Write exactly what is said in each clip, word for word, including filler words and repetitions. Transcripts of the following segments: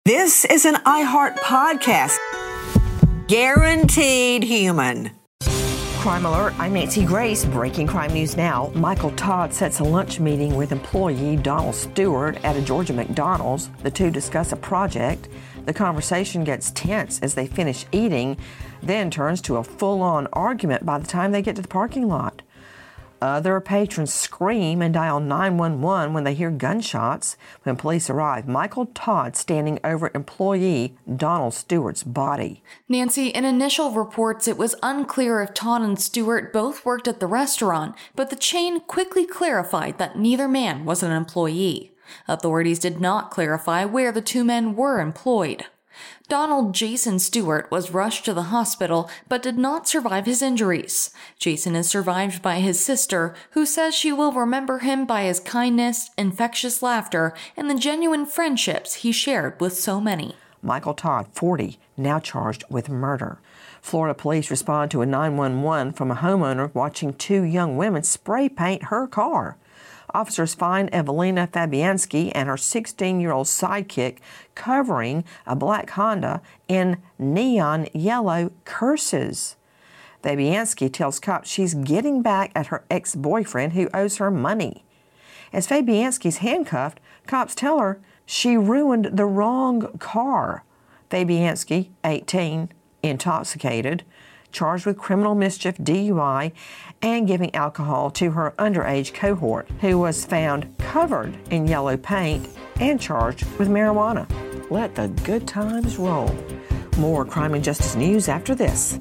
This is an iHeart podcast. Guaranteed human. Crime Alert, I'm Nancy Grace. Breaking crime news now. Michael Todd sets a lunch meeting with employee Donald Stewart at a Georgia McDonald's. The two discuss a project. The conversation gets tense as they finish eating, then turns to a full-on argument by the time they get to the parking lot. Other patrons scream and dial nine one one when they hear gunshots. When police arrive, Michael Todd standing over employee Donald Stewart's body. Nancy, in initial reports, it was unclear if Todd and Stewart both worked at the restaurant, but the chain quickly clarified that neither man was an employee. Authorities did not clarify where the two men were employed. Donald Jason Stewart was rushed to the hospital but did not survive his injuries. Jason is survived by his sister, who says she will remember him by his kindness, infectious laughter, and the genuine friendships he shared with so many. Michael Todd, forty, now charged with murder. Florida police respond to a nine one one from a homeowner watching two young women spray paint her car. Officers find Evelina Fabianski and her sixteen-year-old sidekick covering a black Honda in neon yellow curses. Fabianski tells cops she's getting back at her ex-boyfriend who owes her money. As Fabianski's handcuffed, cops tell her she ruined the wrong car. Fabianski, eighteen, intoxicated, charged with criminal mischief, D U I, and giving alcohol to her underage cohort, who was found covered in yellow paint and charged with marijuana. Let the good times roll. More crime and justice news after this.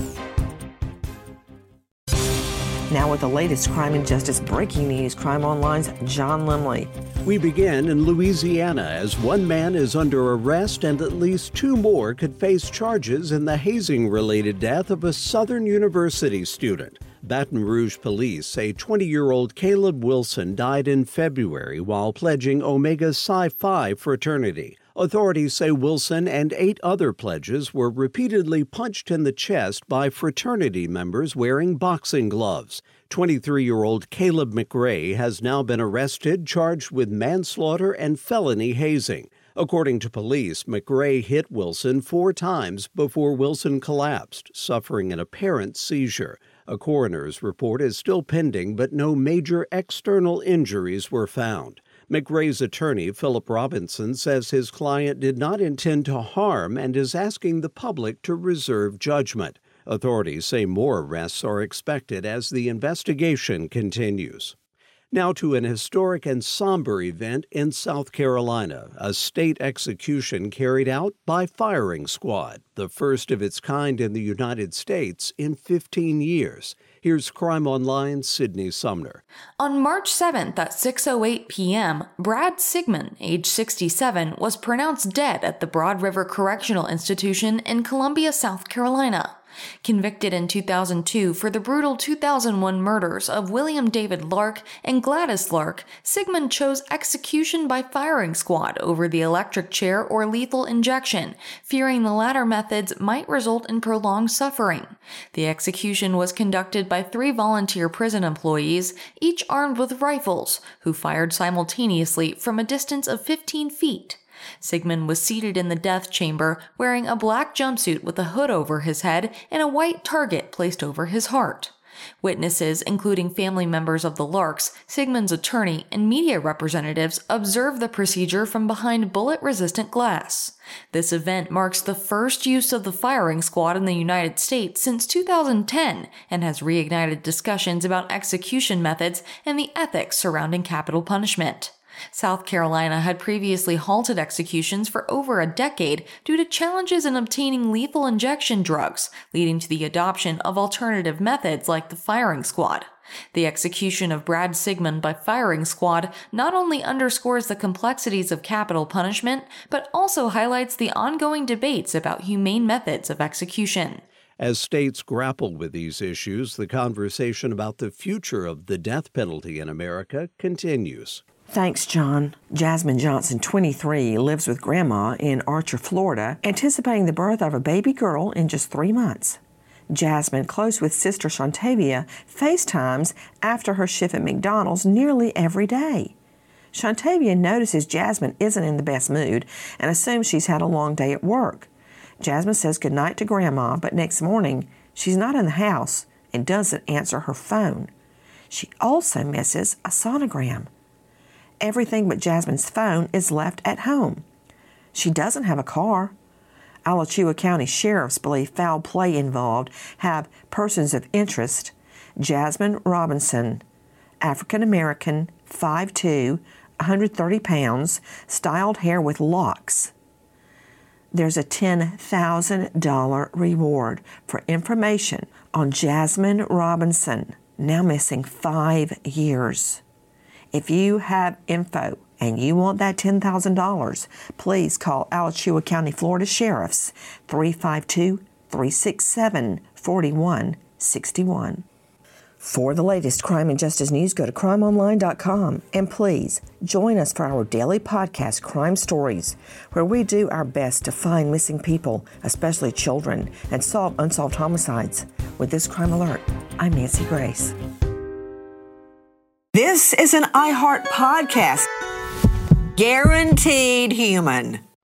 Now with the latest crime and justice breaking news, Crime Online's John Limley. We begin in Louisiana as one man is under arrest and at least two more could face charges in the hazing-related death of a Southern University student. Baton Rouge police say twenty-year-old Caleb Wilson died in February while pledging Omega Psi Phi fraternity. Authorities say Wilson and eight other pledges were repeatedly punched in the chest by fraternity members wearing boxing gloves. twenty-three-year-old Caleb McRae has now been arrested, charged with manslaughter and felony hazing. According to police, McRae hit Wilson four times before Wilson collapsed, suffering an apparent seizure. A coroner's report is still pending, but no major external injuries were found. McRae's attorney, Philip Robinson, says his client did not intend to harm and is asking the public to reserve judgment. Authorities say more arrests are expected as the investigation continues. Now to an historic and somber event in South Carolina, a state execution carried out by firing squad, the first of its kind in the United States in fifteen years. Here's Crime Online's Sydney Sumner. On March seventh at six oh eight p.m., Brad Sigmund, age sixty-seven, was pronounced dead at the Broad River Correctional Institution in Columbia, South Carolina. Convicted in two thousand two for the brutal two thousand one murders of William David Lark and Gladys Lark, Sigmund chose execution by firing squad over the electric chair or lethal injection, fearing the latter methods might result in prolonged suffering. The execution was conducted by three volunteer prison employees, each armed with rifles, who fired simultaneously from a distance of fifteen feet. Sigmund was seated in the death chamber, wearing a black jumpsuit with a hood over his head and a white target placed over his heart. Witnesses, including family members of the Larks, Sigmund's attorney, and media representatives, observed the procedure from behind bullet-resistant glass. This event marks the first use of the firing squad in the United States since two thousand ten and has reignited discussions about execution methods and the ethics surrounding capital punishment. South Carolina had previously halted executions for over a decade due to challenges in obtaining lethal injection drugs, leading to the adoption of alternative methods like the firing squad. The execution of Brad Sigmund by firing squad not only underscores the complexities of capital punishment, but also highlights the ongoing debates about humane methods of execution. As states grapple with these issues, the conversation about the future of the death penalty in America continues. Thanks, John. Jasmine Johnson, twenty-three, lives with Grandma in Archer, Florida, anticipating the birth of a baby girl in just three months. Jasmine, close with sister Shantavia, FaceTimes after her shift at McDonald's nearly every day. Shantavia notices Jasmine isn't in the best mood and assumes she's had a long day at work. Jasmine says goodnight to Grandma, but next morning she's not in the house and doesn't answer her phone. She also misses a sonogram. Everything but Jasmine's phone is left at home. She doesn't have a car. Alachua County sheriffs believe foul play involved have persons of interest. Jasmine Robinson, African American, five foot two, one hundred thirty pounds, styled hair with locks. There's a ten thousand dollars reward for information on Jasmine Robinson, now missing five years. If you have info and you want that ten thousand dollars, please call Alachua County, Florida Sheriff's three five two, three six seven, four one six one. For the latest crime and justice news, go to crime online dot com. And please join us for our daily podcast, Crime Stories, where we do our best to find missing people, especially children, and solve unsolved homicides. With this crime alert, I'm Nancy Grace. This is an iHeart podcast. Guaranteed human.